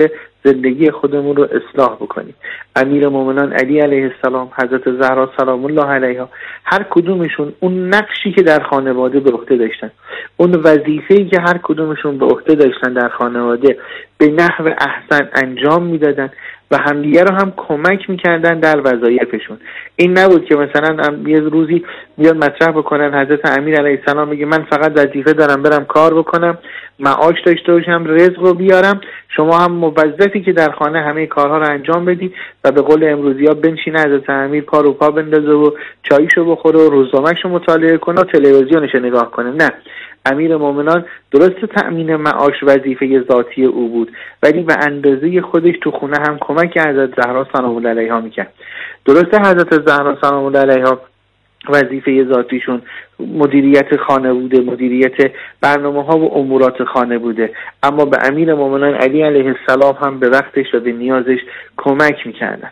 زندگی خودمون رو اصلاح بکنیم. امیرالمومنین علی علیه السلام، حضرت زهرا سلام الله علیها، هر کدومشون اون نقشی که در خانواده به عهده داشتن، اون وظیفه‌ای که هر کدومشون به عهده داشتن در خانواده به نحو احسن انجام میدادن و همدیگه رو هم کمک میکردن در وظایفشون. این نبود که مثلا یه روزی بیاد مطرح بکنن حضرت امیر علیه السلام میگه من فقط وظیفه دارم برم کار بکنم، معاش داشته باشم، رزق رو بیارم، شما هم موظفی که در خانه همه کارها رو انجام بدی و به قول امروزی‌ها بنشینه حضرت امیر پا رو پا بندازه و چایشو بخوره و روزنامه‌شو مطالعه کنه و تلویزیونش نگاه کنه. نه، امیرالمومنین درست تأمین معاش وظیفه ذاتی او بود، ولی به اندازه خودش تو خونه هم کمک حضرت زهرا سلام الله علیها میکرد. درسته حضرت زهرا سلام الله علیها وظیفه ذاتیشون مدیریت خانه بوده، مدیریت برنامه‌ها و امورات خانه بوده، اما به امیرالمومنین علی علیه السلام هم به وقتش و به نیازش کمک میکردن.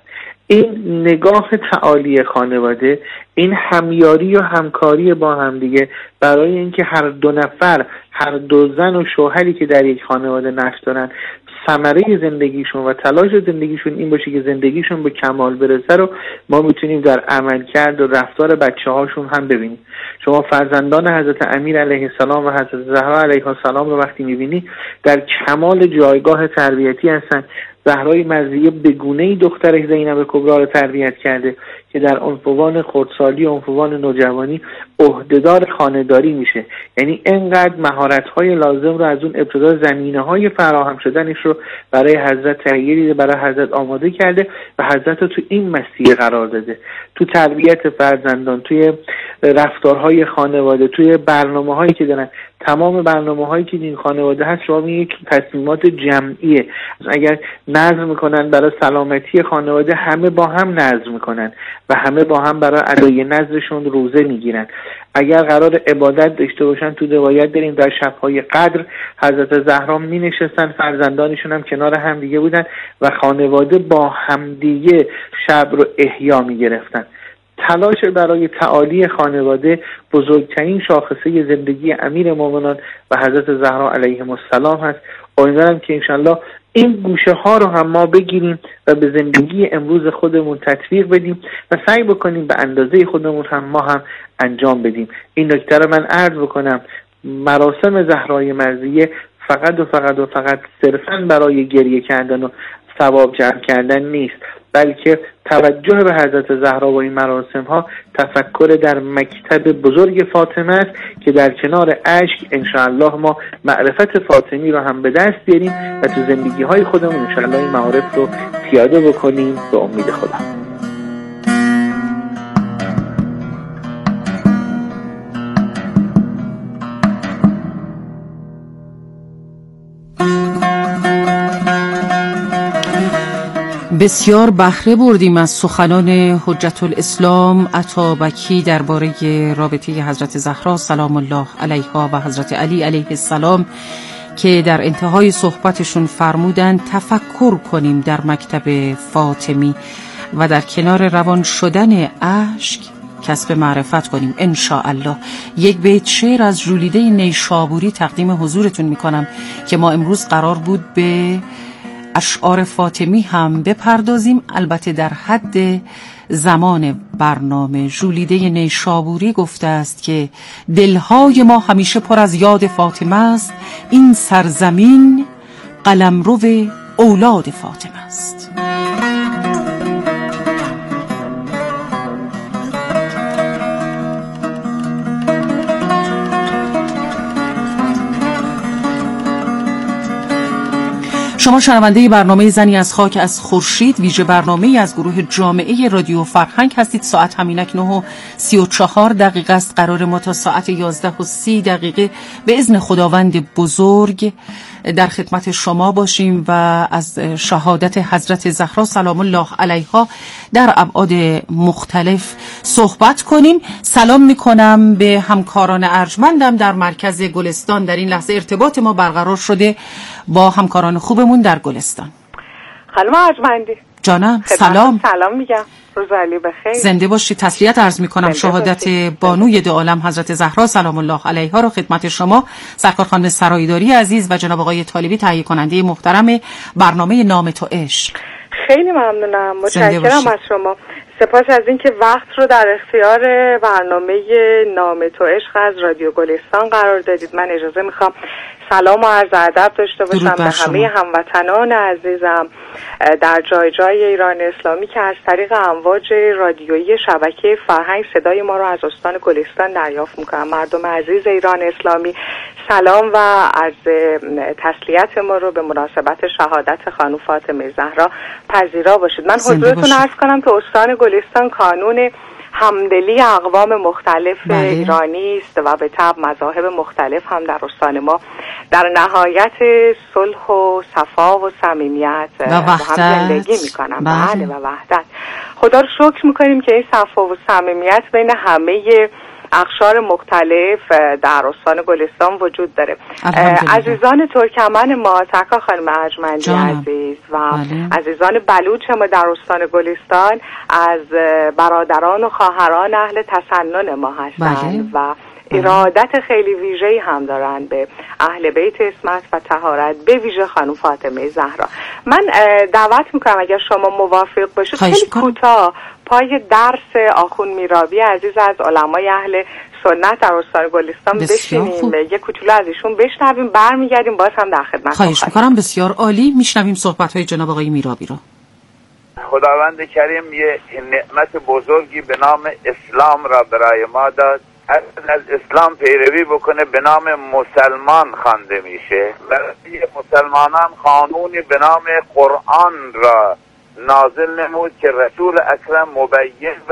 این نگاه تعالی خانواده، این همیاری و همکاری با همدیگه برای اینکه هر دو نفر، هر دو زن و شوهری که در یک خانواده نقش دارن، ثمره زندگیشون و تلاش زندگیشون این باشه که زندگیشون به کمال برسه رو ما میتونیم در عملکرد و رفتار بچه‌هاشون هم ببینیم. شما فرزندان حضرت امیر علیه السلام و حضرت زهرا علیها السلام رو وقتی میبینی در کمال جایگاه تربیتی هستن. زهرای مرضیه به گونه‌ای دختر زینب کبرا رو تربیت کرده که در عنفوان خردسالی و عنفوان نوجوانی عهدهدار خانه‌داری میشه. یعنی انقدر مهارت‌های لازم رو از اون ابتدا زمینه‌های فراهم شدنش رو برای حضرت تهیه دیده، برای حضرت آماده کرده و حضرت رو تو این مسیر قرار داده. تو تربیت فرزندان، توی رفتارهای خانواده، توی برنامه‌هایی که دارن، تمام برنامه‌هایی که این خانواده هست شما یک تصمیمات جمعیه. اگر نظم میکنن برای سلامتی خانواده، همه با هم نظم میکنن و همه با هم برای ادای نظرشون روزه میگیرن. اگر قرار عبادت داشته باشن، تو روایت داریم در شب‌های قدر حضرت زهرا مینشستن، فرزندانشون هم کنار هم دیگه بودن و خانواده با همدیگه شب رو احیا میگرفتن. تلاش برای تعالی خانواده بزرگترین شاخصه زندگی امیرالمومنین و حضرت زهرا علیهم السلام هست. امیدوارم که انشالله این گوشه ها رو هم ما بگیریم و به زندگی امروز خودمون تطبیق بدیم و سعی بکنیم به اندازه خودمون هم ما هم انجام بدیم. این نکته رو من عرض بکنم، مراسم زهرای مرضیه فقط صرفاً برای گریه کردن و ثواب جمع کردن نیست، بلکه توجه به حضرت زهرا و این مراسم ها تفکر در مکتب بزرگ فاطمه است که در کنار اشک انشاءالله ما معرفت فاطمی رو هم به دست بیاریم و تو زندگی های خودمون انشاءالله این معارف رو پیاده بکنیم به امید خدا. بسیار بهره بردیم از سخنان حجت الاسلام عطابکی درباره رابطه حضرت زهرا سلام الله علیها و حضرت علی علیه السلام که در انتهای صحبتشون فرمودند تفکر کنیم در مکتب فاطمی و در کنار روان شدن اشک کسب معرفت کنیم ان شاء الله. یک بیت شعر از ژولیده نیشابوری تقدیم حضورتون میکنم که ما امروز قرار بود به اشعار فاطمی هم بپردازیم، البته در حد زمان برنامه. ژولیده نیشابوری گفته است که دلهای ما همیشه پر از یاد فاطمه است، این سرزمین قلمرو اولاد فاطمه است. شما شنونده برنامه زنی از خاک از خورشید، ویژه برنامه از گروه جامعه رادیو فرهنگ هستید. ساعت همینک 9:34 است. قرار ما تا ساعت 11:30 به اذن خداوند بزرگ در خدمت شما باشیم و از شهادت حضرت زهرا سلام الله علیها در ابعاد مختلف صحبت کنیم. سلام میکنم به همکاران ارجمندم در مرکز گلستان. در این لحظه ارتباط ما برقرار شده با همکاران خوبمون در گلستان. خانم ارجمندی جانم سلام. سلام میگم، روز علی بخیر. زنده باشی. تسلیت عرض میکنم. شهادت بانوی دو عالم حضرت زهرا سلام الله علیها رو خدمت شما سرکار خانم سرایداری عزیز و جناب آقای طالبی تهیه کننده محترم برنامه نام تو عشق. خیلی ممنونم، متشکرم از شما. سپاس از اینکه وقت رو در اختیار برنامه نام تو عشق از رادیو گلستان قرار دادید. من اجازه میخوام سلام و عرض ادب داشته باشم به همه هموطنان عزیزم در جای جای ایران اسلامی که از طریق امواج رادیویی شبکه فرهنگ صدای ما رو از استان گلستان دریافت میکنم. مردم عزیز ایران اسلامی، سلام و عرض تسلیت ما رو به مناسبت شهادت خانم فاطمه زهرا پذیرا باشید. من حضورتون عرض کنم که استان گلستان کانون همدلی اقوام مختلف ایرانی است و به طبع مذاهب مختلف هم در استان ما در نهایت صلح و صفا و صمیمیت و هم زندگی میکنن. بله و وحدت. خدا رو شکر میکنیم که این صفا و صمیمیت بین همه اقشار مختلف در استان گلستان وجود داره. عزیزان ترکمن ما، سرکار خانم ارجمندی عزیز و عزیزان بلوچ ما در استان گلستان از برادران و خواهران اهل تسنن ما هستند و ارادت خیلی ویژه‌ای هم دارن به اهل بیت عصمت و طهارت، به ویژه خانم فاطمه زهرا. من دعوت میکنم اگر شما موافق باشید خیلی کوتاه پای درس آخوند میرابی عزیز از علمای اهل سنت در استان گلستان بشینیم، یه کوچولو از ایشون بشنویم، برمیگردیم باز هم در خدمت. خواهش میکنم. بسیار عالی. میشنویم صحبت‌های جناب آقای میرابی رو. خداوند کریم یه نعمت بزرگی به نام اسلام را برای ما داد. از اسلام پیروی بکنه به نام مسلمان خوانده میشه. برای مسلمانان قانونی به نام قرآن را نازل نمود که رسول اکرم مبین و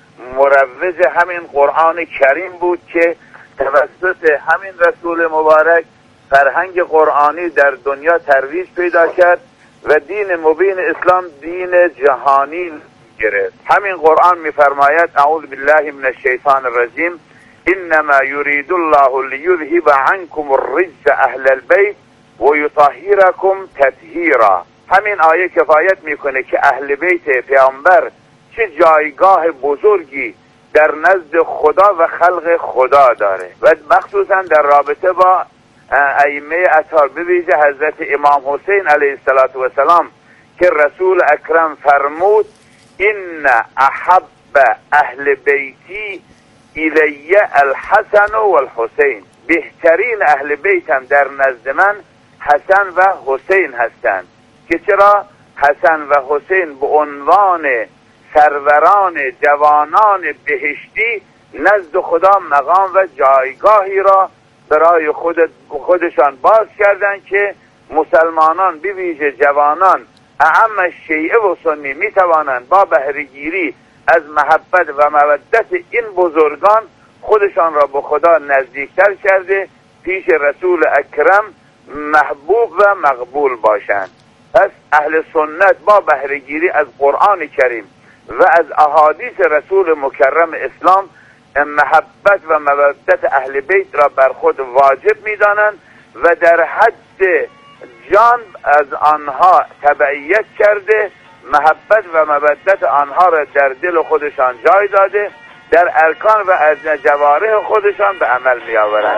مروج همین قرآن کریم بود که توسط همین رسول مبارک فرهنگ قرآنی در دنیا ترویج پیدا کرد و دین مبین اسلام دین جهانی گرفت. همین قرآن میفرماید اعوذ بالله من الشیطان الرجیم انما یرید الله لیذهب عنکم الرجس اهل البیت و یطهرکم تطهیرا. همین آیه کفایت میکنه که اهل بیت پیامبر چه جایگاه بزرگی در نزد خدا و خلق خدا داره و مخصوصا در رابطه با ائمه اطهار، به ویژه حضرت امام حسین علیه السلام که رسول اکرم فرمود ان احب اهل بیتی الی الحسن و الحسین، بهترین اهل بیتم در نزد من حسن و حسین هستند. که چرا؟ حسن و حسین به عنوان سروران جوانان بهشتی نزد خدا مقام و جایگاهی را برای خودشان باز کردند که مسلمانان به ویژه جوانان اعم شیعه و سنی می توانند با بهره‌گیری از محبت و مودت این بزرگان خودشان را به خدا نزدیکتر کرده پیش رسول اکرم محبوب و مقبول باشند. پس اهل سنت با بهره‌گیری از قرآن کریم و از احادیث رسول مکرم اسلام محبت و مودت اهل بیت را بر خود واجب می‌دانند و در حد جان از آنها تبعیت کرده، محبت و مودت آنها را در دل خودشان جای داده، در ارکان و از جوارح خودشان به عمل می‌آورند.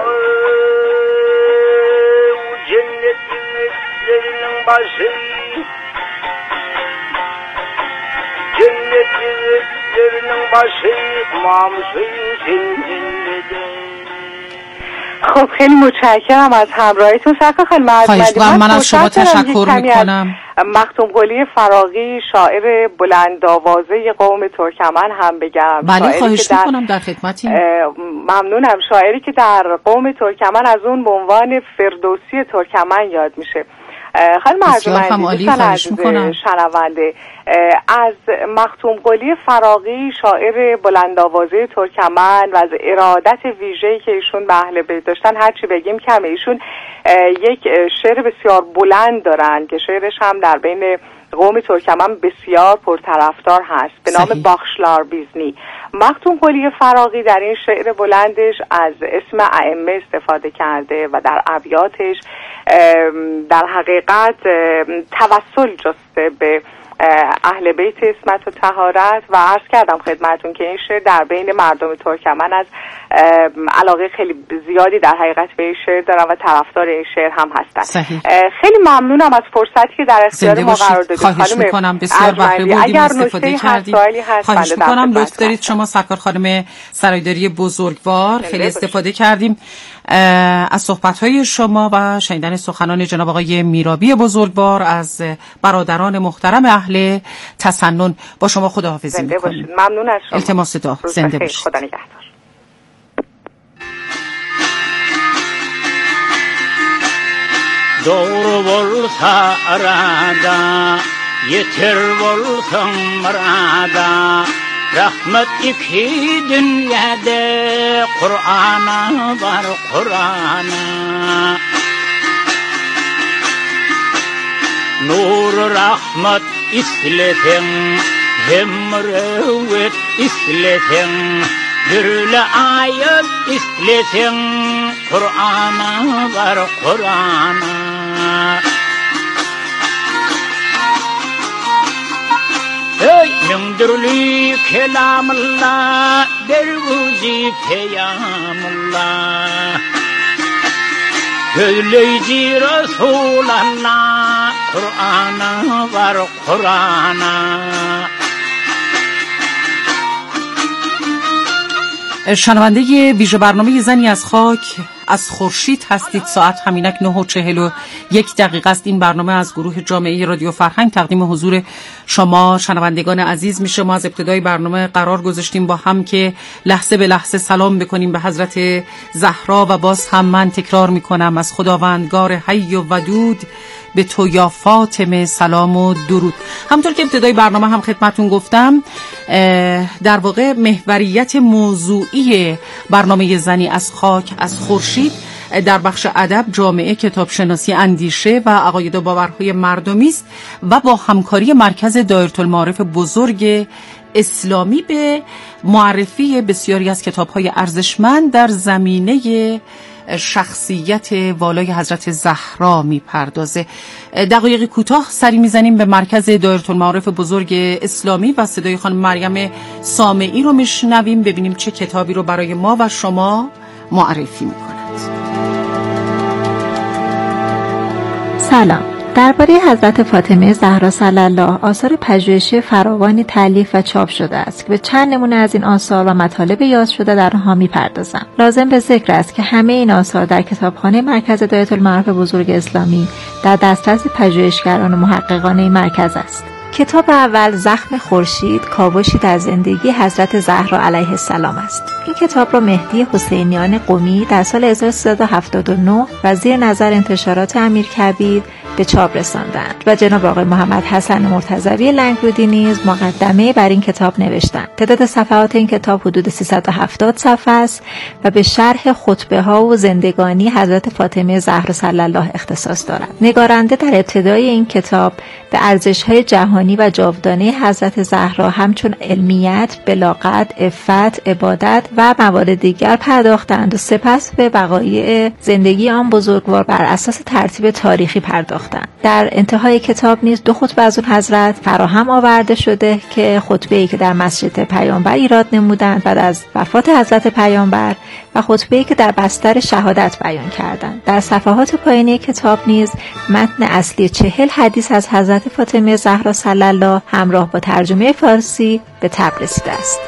خب خیلی متشکرم از همراهیتون. سرکار خانم ارجمندی، من از شما تشکر میکنم. مختوم قلی فراغی شاعر بلند آوازه قوم ترکمن هم بگم. بله خواهش میکنم، در خدمتیم. ممنونم. شاعری که در قوم ترکمن از اون به عنوان فردوسی ترکمن یاد میشه. خانم ارجمندی دوستان شنونده، از مختوم قلی فراغی شاعر بلند آوازه ترکمن و از ارادت ویژه‌ای که ایشون به اهل بیت داشتن هرچی بگیم کمه. ایشون یک شعر بسیار بلند دارن که شعرش هم در بین قوم ترکمن بسیار پرطرفدار هست به نام باخشلار بیزنی. مختوم قلی فراغی در این شعر بلندش از اسم ائمه استفاده کرده و در ابیاتش در حقیقت توسل جسته به اهل بیت عصمت و طهارت و عرض کردم خدمتون که این شعر در بین مردم ترکمن از علاقه خیلی زیادی در حقیقت به این شعر دارن و طرفدار این شعر هم هستن. خیلی ممنونم از فرصتی که در اختیار ما قرار دادید. خواهش میکنم، بسیار بهره بردیم، استفاده کردیم. خواهش میکنم، لطف دارید. شما سرکار خانم سرایداری بزرگوار، خیلی استفاده کردیم از صحبت‌های شما و شنیدن سخنان جناب آقای میرابی بزرگوار از برادران محترم اهل تسنن. با شما خداحافظی می‌کنیم. ممنون از شما. التماس دعا. زنده باشید. خدا نگهدار. Doğru olsa arada, yeter olsam arada, rahmet iki dünyada, Kur'an'a var Kur'an'a. Nur rahmet isletin, hem rüvet isletin, Gürle ayet isletin, Kur'an'a var Kur'an'a. Ey mündürlü kelamullah, dervuzi peyamullah, Söyleyici Resulallah, Kur'an'a var Kur'an'a. شنونده ویژه برنامه زنی از خاک از خورشید هستید. ساعت همینک 9:41 است. این برنامه از گروه جامعه رادیو فرهنگ تقدیم حضور شما شنوندگان عزیز میشه. ما از ابتدای برنامه قرار گذاشتیم با هم که لحظه به لحظه سلام بکنیم به حضرت زهرا و باز هم من تکرار میکنم از خداوندگار حی و ودود به تو یا فاطمه سلام و درود. همونطور که ابتدای برنامه هم خدمتون گفتم، در واقع محوریت موضوعی برنامه زنی از خاک از خورشید در بخش ادب، جامعه، کتابشناسی، اندیشه و عقاید و باورهای مردمی است و با همکاری مرکز دایرةالمعارف بزرگ اسلامی به معرفی بسیاری از کتاب‌های ارزشمند در زمینه شخصیت والای حضرت زهرا میپردازه. دقایق کوتاه سری میزنیم به مرکز دایرةالمعارف بزرگ اسلامی و صدای خانم مریم سامعی رو میشنویم، ببینیم چه کتابی رو برای ما و شما معرفی میکند. سلام. درباره حضرت فاطمه زهرا صلی الله آثار پژوهشی فراوانی تالیف و چاپ شده است که به چند نمونه از این آثار و مطالب یاد شده در آنها می‌پردازم. لازم به ذکر است که همه این آثار در کتابخانه مرکز دایرةالمعارف بزرگ اسلامی در دسترس پژوهشگران و محققان این مرکز است. کتاب اول زخم خورشید، کاوشی در زندگی حضرت زهرا علیه السلام است. این کتاب را مهدی حسینیان قمی در سال 1379 و زیر نظر انتشارات امیرکبیر به چاپ رساندند و جناب آقای محمد حسن مرتضوی لنگرودی نیز مقدمه بر این کتاب نوشتند. تعداد صفحات این کتاب حدود 370 صفحه است و به شرح خطبه ها و زندگانی حضرت فاطمه زهرا صلی الله اختصاص دارد. نگارنده در ابتدای این کتاب به ارزش‌های جهانی و جاودانه حضرت زهرا همچون علمیت، بلاغت، عفت، عبادت و موارد دیگر پرداختند و سپس به وقایع زندگی آن بزرگوار بر اساس ترتیب تاریخی پرداختند. در انتهای کتاب نیز دو خطبه از اون حضرت فراهم آورده شده که خطبه‌ای که در مسجد پیامبر ایراد نمودند بعد از وفات حضرت پیامبر و خطبه‌ای که در بستر شهادت بیان کردند. در صفحات پایینی کتاب نیز متن اصلی 40 حدیث از حضرت فاطمه زهرا صلی الله همراه با ترجمه فارسی به تب رسیده است.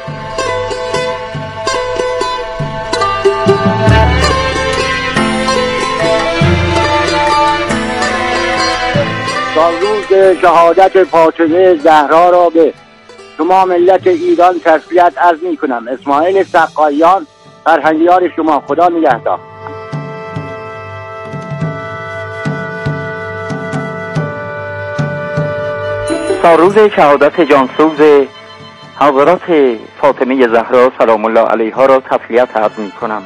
با روز شهادت فاطمه زهرا را به شما ملت ایران تسلیت عرض می کنم. اسماعیل سقایان، فرهنگیار شما. خدا نگهدار. تا روز شهادت جانسوز حضرت فاطمه زهرا سلام الله علیها را تسلیت عرض می کنم.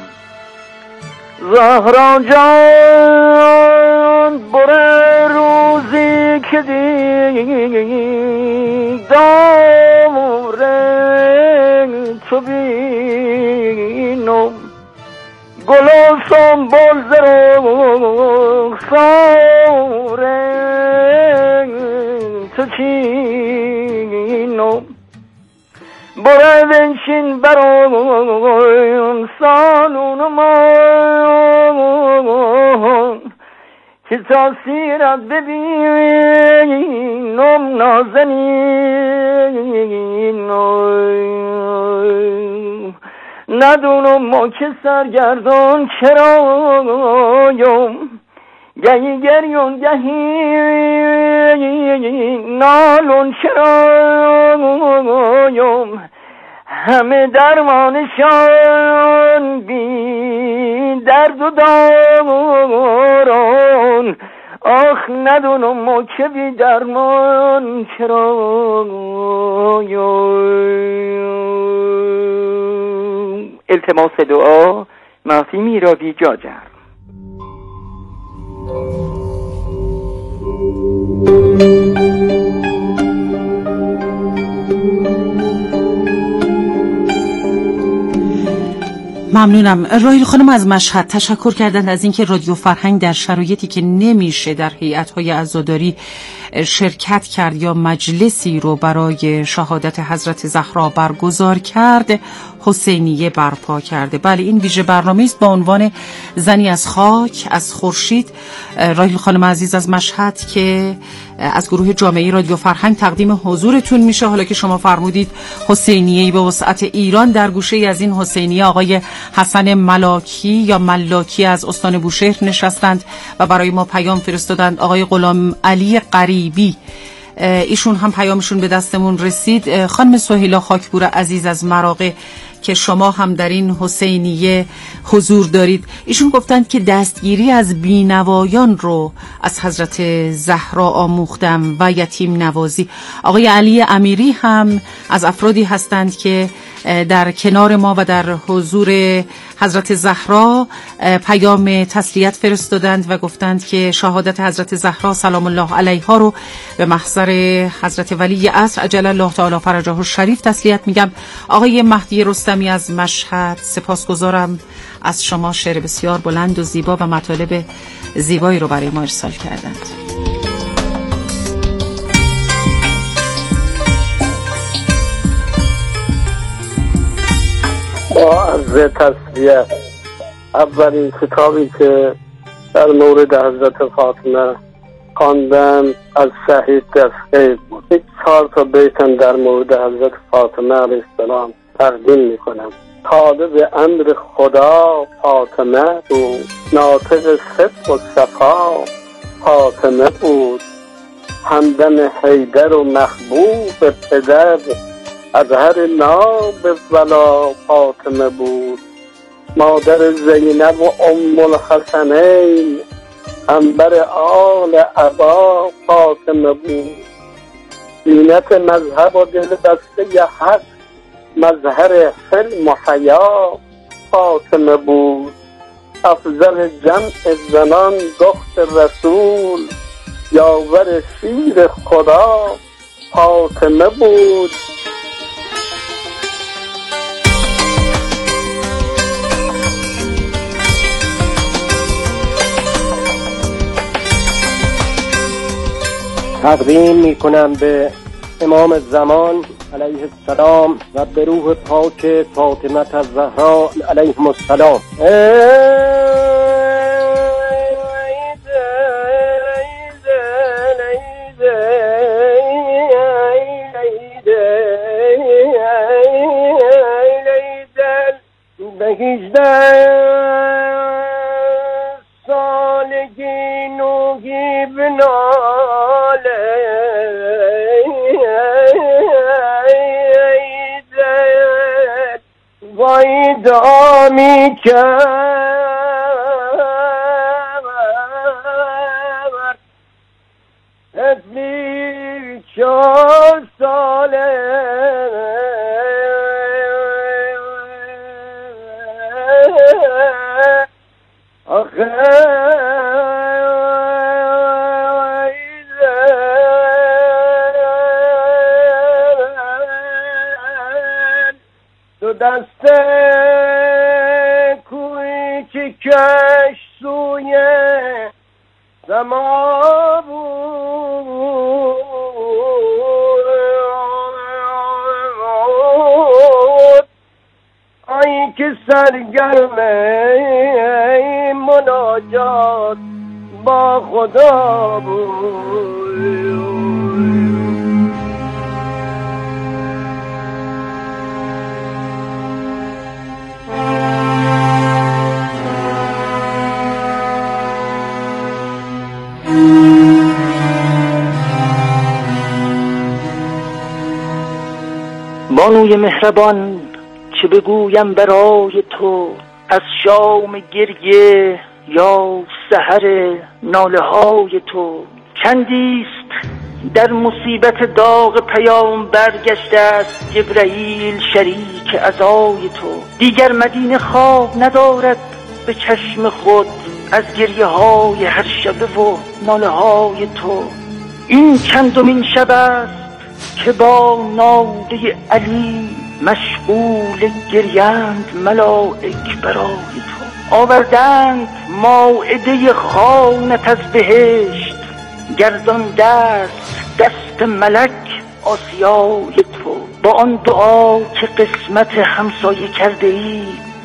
زهرا جان بره روزی که دیدار تو بینم گل و سنبل ز رخسار تو چینم برادنشین برام سالون من که تاثیرت ببینم نازنینم ندونم ما که سرگردان چرایم گهی گریون گهی نالون چرایم همه درمانشان بی درد و داران آخ ندونم ما که بی درمان چرایم. التماس دعا معصی میرابی جاجر. ممنونم. راهیل خانم از مشهد تشکر کردند از اینکه رادیو فرهنگ در شرایطی که نمیشه در هیئت‌های عزاداری شرکت کرد یا مجلسی رو برای شهادت حضرت زهرا برگزار کرد، حسینیه برپا کرده. بله، این ویژه برنامه است با عنوان زنی از خاک از خورشید. راهیل خانم عزیز از مشهد که از گروه جامعه رادیو فرهنگ تقدیم حضورتون میشه. حالا که شما فرمودید حسینیه‌ای به وسعت ایران، در گوشه از این حسینیه آقای حسن ملاکی یا ملاکی از استان بوشهر نشستند و برای ما پیام فرستادند. آقای غلام علی قریبی، ایشون هم پیامشون به دستمون رسید. خانم سهیلا خاکپور عزیز از مراغه که شما هم در این حسینیه حضور دارید، ایشون گفتند که دستگیری از بینوایان رو از حضرت زهرا آموختم و یتیم نوازی. آقای علی امیری هم از افرادی هستند که در کنار ما و در حضور حضرت زهرا پیام تسلیت فرستادند و گفتند که شهادت حضرت زهرا سلام الله علیها رو به محضر حضرت ولی عصر عجل الله تعالی فرجه الشریف تسلیت میگم. آقای مهدی رستمی از مشهد، سپاسگزارم از شما، شعر بسیار بلند و زیبا و مطالب زیبایی رو برای ما ارسال کردند. با عرض تسلیت، اولین کتابی که در مورد حضرت فاطمه خواندم از صحیح دستگیر بود. 4 بیتم در مورد حضرت فاطمه علیه السلام تقدیم میکنم. طالب امر خدا فاطمه بود، ناطق صدق و صفا فاطمه بود، همدم حیدر و محبوب پدر، از هر ناب ولا فاطمه بود، مادر زینب و ام الحسنین، عنبر آل عبا فاطمه بود، زینت مذهب و دل بسته حق، مظهر حلم و حیا فاطمه بود، افضل جمع زنان دختر رسول، یاور شیر خدا فاطمه بود. تقدیم می کنم به امام زمان علیه السلام و به روح پاک فاطمه الزهرا علیه السلام. به 18 سالگی نوگی بناله، وای دامی کرد اتنی 4 ساله، آخه تو دست کوچکش سوی سما بود، که سرگرم مناجات با خدا بود. بانوی مهربان چه بگویم برای تو، از شام گریه یا سحر ناله های تو. چندیست در مصیبت داغ پیام برگشته است جبرائیل شریک عزای تو. دیگر مدینه خواب ندارد به چشم خود از گریه های هر شبه و ناله های تو. این چندمین شب است که با ناله علی مشغول گریند ملائک برای تو. آوردند مائده خوانت از بهشت، گردان دست ملک آسیای تو. با آن دعا که قسمت همسایه کرده ای،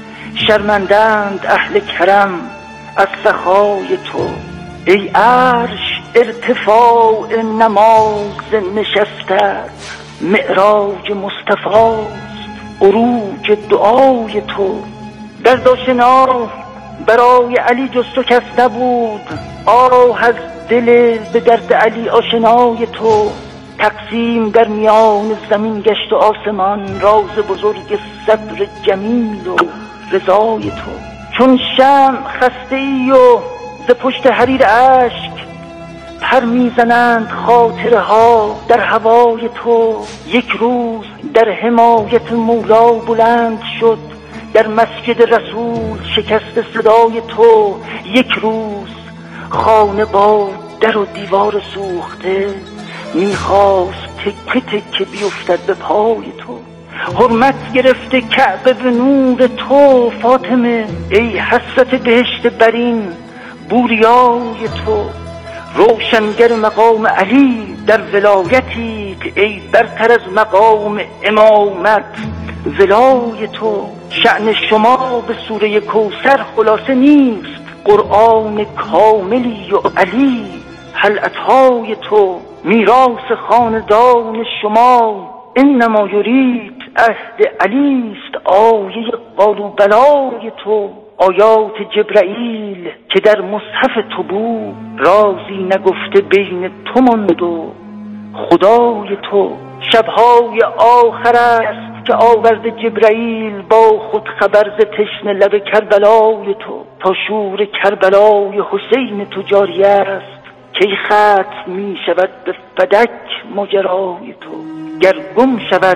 شرمندند اهل کرم از سخای تو. ای عرش ارتفاع نماز نشستت، معراج مصطفاست عروج دعای تو. درد آشنا برای علی جز تو کس نبود، آه از دل به درد علی آشنای تو. تقسیم در میان زمین گشت و آسمان، راز بزرگ صبر جمیل و رضای تو. چون شمع خسته ای و ز پشت حریر اشک، پر میزنند خاطره ها در هوای تو. یک روز در حمایت مولا بلند شد، در مسجد رسول شکست صدای تو. یک روز خانه با در و دیوار سوخته، میخواست تکه تکه بیفتد به پای تو. حرمت گرفته کعبه به نور تو فاطمه، ای حسرت بهشت برین بوریای تو. روشنگر مقام علی در ولایتی، ای برتر از مقام امامت ولای تو. شأن شما به سوره کوثر خلاصه نیست، قرآن کاملی و علی حلعتهای تو. میراث خاندان شما انما یرید عهد علی است، آیه قالوا بلای تو. آیات جبرائیل که در مصحف تو بود، رازی نگفته بین تو ماند و خدای تو. شبهای آخر است که آورد جبرائیل با خود خبر ز تشنه لب کربلای تو. تا شور کربلای حسین تو جاری است، کی ختم می شود به فدک ماجرای تو. گر گم شود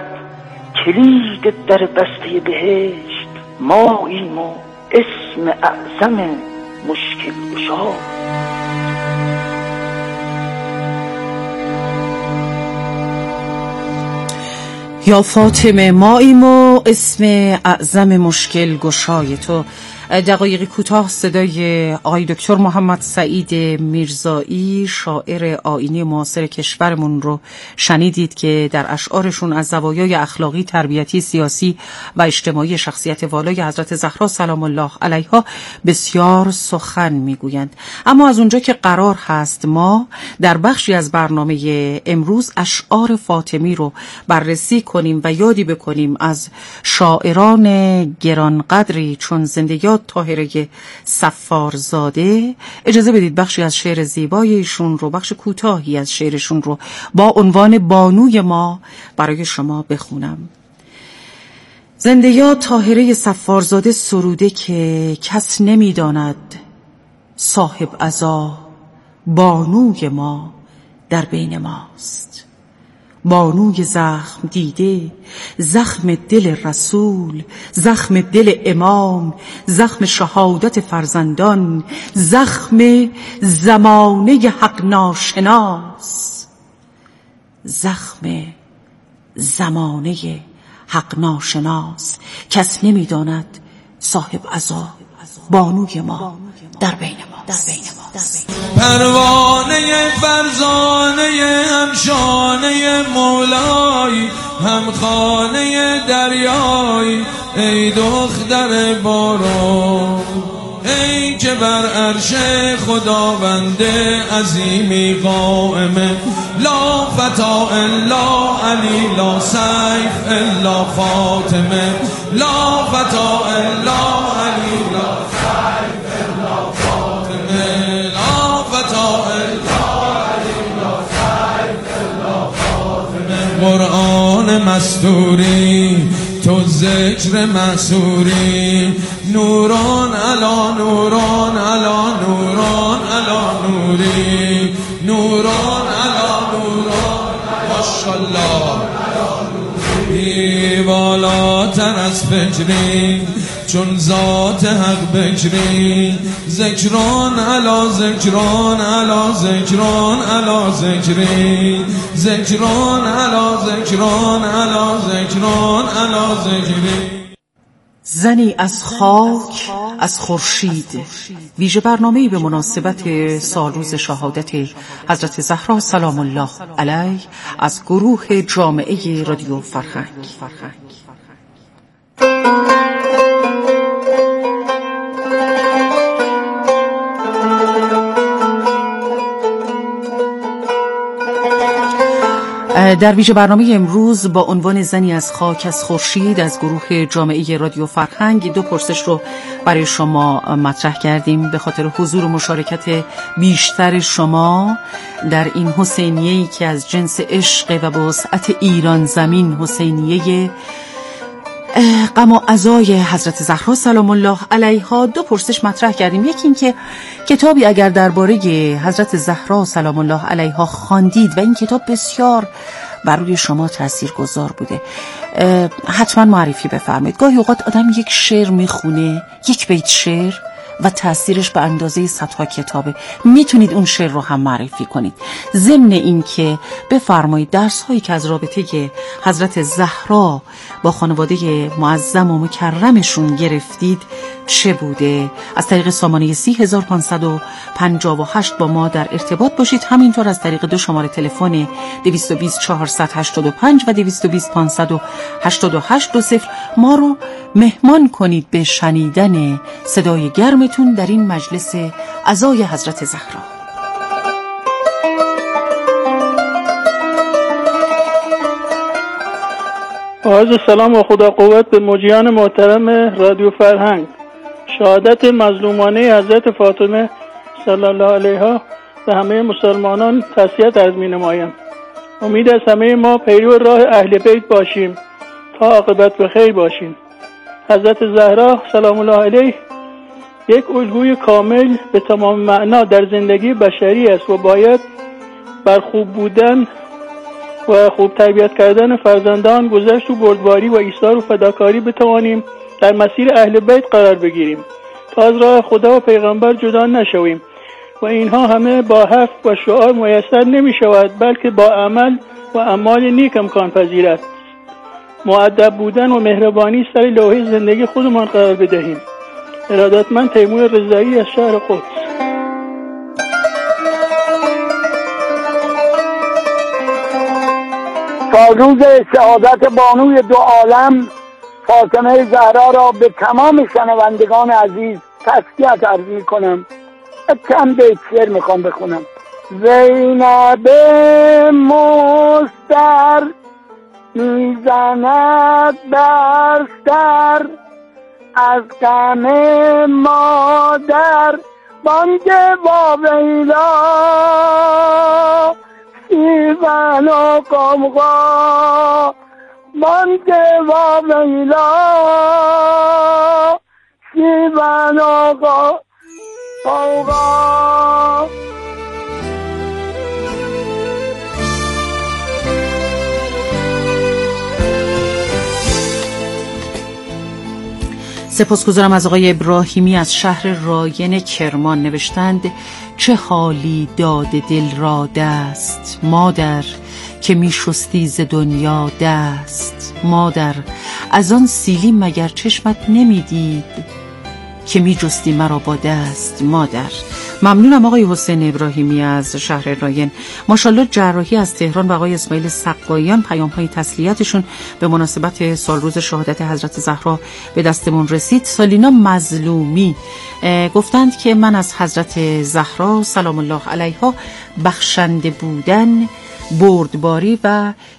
کلید در بسته بهشت، ماییم و اسم اعظم مشکل گشا. یا فاطمه ماییم و اسم اعظم مشکل گشای تو. دقایقی کوتاه صدای آقای دکتر محمد سعید میرزایی، شاعر آیینی معاصر کشورمون رو شنیدید که در اشعارشون از زوایای اخلاقی، تربیتی، سیاسی و اجتماعی شخصیت والای حضرت زهرا سلام الله علیها بسیار سخن میگویند. اما از اونجا که قرار هست ما در بخشی از برنامه امروز اشعار فاطمی رو بررسی کنیم و یادی بکنیم از شاعران گرانقدری چون زندگی طاهره صفارزاده، اجازه بدید بخشی از شعر زیبای ایشون رو، بخش کوتاهی از شعرشون رو با عنوان بانوی ما برای شما بخونم. زندگی طاهره صفارزاده سروده که کس نمیداند صاحب عزا بانوی ما در بین ماست. بانوی زخم دیده، زخم دل رسول، زخم دل امام، زخم شهادت فرزندان، زخم زمانه حق ناشناس، زخم زمانه حق ناشناس. کس نمیداند صاحب عزا بانوی ما در بین ماست. پروانه فرزانه همشانه مولای، هم خانه دریای ای دختر باران، ای که بر عرش خداوند عظیمی قائمه، لا فتا الا علی، لا سیف الا فاطمه، لا فتا الا علی، لا سیف الا فاطمه، لا فتا الا علی، لا سیف الا فاطمه. قرآن مستوری تو ذکر مسوری، نوران علا نوران علا نوران علا نوری، نوران علا نوران ماشاءالله، بالاتر از فکری چون ذات حق بکری، ذکران علا ذکران علا ذکران علا ذکری، ذکران علا ذکران علا ذکران علا ذکری. زنی از خاک، از خورشید، ویژه برنامه‌ای به مناسبت سالروز شهادت حضرت زهرا سلام الله علیه از گروه جامعه رادیو فرهنگ. در ویژه برنامه امروز با عنوان زنی از خاک، از خورشید از گروه جامعه رادیو فرهنگ دو پرسش رو برای شما مطرح کردیم به خاطر حضور و مشارکت بیشتر شما در این حسینیه‌ای که از جنس عشق و به وسعت ایران زمین حسینیه غم و عزای حضرت زهرا سلام الله علیها. دو پرسش مطرح کردیم. یکی این که کتابی اگر درباره حضرت زهرا سلام الله علیها خواندید و این کتاب بسیار بر روی شما تاثیرگذار بوده، حتما معرفی بفرمایید. گاهی اوقات آدم یک شعر میخونه، یک بیت شعر و تأثیرش به اندازه صدها کتابه، میتونید اون شعر رو هم معرفی کنید. ضمن این که بفرمایید درس هایی که از رابطه حضرت زهرا با خانواده معظم و مکرمشون گرفتید چه بوده. از طریق سامانه 30558 با ما در ارتباط باشید. همینطور از طریق دو شماره تلفن 220 485 و 220 588 ما رو مهمان کنید به شنیدن صدای گرمتون در این مجلس عزای حضرت زهرا. عرض سلام و خدا قوت به مجریان محترم رادیو فرهنگ. شهادت مظلومانه حضرت فاطمه صلی الله علیها به همه مسلمانان تسلیت عرض می‌نمایم. امید از همه ما پیرو راه اهل بیت باشیم تا عاقبت به خیر باشیم. حضرت زهرا سلام الله علیه یک الگوی کامل به تمام معنا در زندگی بشری است و باید بر خوب بودن و خوب تربیت کردن فرزندان، گذشت و بردباری و ایثار و فداکاری بتوانیم در مسیر اهل بیت قرار بگیریم تا از راه خدا و پیغمبر جدا نشویم و اینها همه با حرف و شعار میسر نمی شود، بلکه با عمل و اعمال نیک امکان پذیر است. مؤدب بودن و مهربانی سر لوح زندگی خودمان قرار بدهیم. ارادتمند تیمور رضایی از شهر قدس. روز شهادت بانوی دو عالم فاطمه زهرا را به تمام شنوندگان عزیز تسلیت عرض می‌کنم. چند بیت شعر میخوام بخونم. زینب مستر میزند بر سر، از غم مادر بانگ واویلا، ایوان و قمقا بانگ واویلا، ایوان و قمقا. سپاسگزارم از آقای ابراهیمی از شهر راین کرمان. نوشتند چه حالی داد دل را دست، مادر که می شستی ز دنیا دست. مادر از آن سیلی مگر چشمت نمی دید که می جستی مرا با دست. مادر ممنونم آقای حسین ابراهیمی از شهر راین. ماشاءالله جراحی از تهران و آقای اسماعیل سقاییان پیام‌های تسلیتشون به مناسبت سالروز شهادت حضرت زهرا به دستمون رسید. سالینا مظلومی گفتند که من از حضرت زهرا سلام الله علیها بخشنده بودن، بردباری و